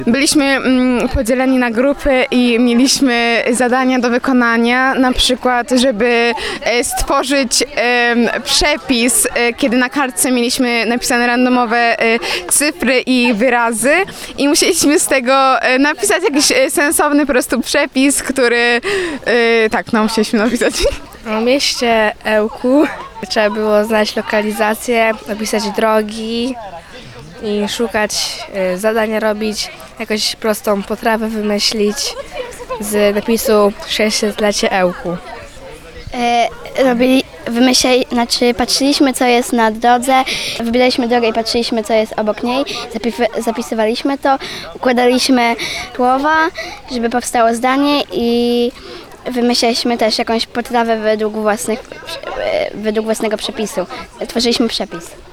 Byliśmy podzieleni na grupy i mieliśmy zadania do wykonania, na przykład, żeby stworzyć przepis, kiedy na kartce mieliśmy napisane randomowe cyfry i wyrazy i musieliśmy z tego napisać jakiś sensowny po prostu przepis, który musieliśmy napisać. W mieście Ełku trzeba było znaleźć lokalizację, opisać drogi i szukać zadania robić, jakąś prostą potrawę wymyślić z napisu 600-lecie Ełku. Patrzyliśmy, co jest na drodze, wybieraliśmy drogę i patrzyliśmy, co jest obok niej, zapisywaliśmy to, układaliśmy słowa, żeby powstało zdanie i wymyślaliśmy też jakąś potrawę według własnego przepisu. Tworzyliśmy przepis.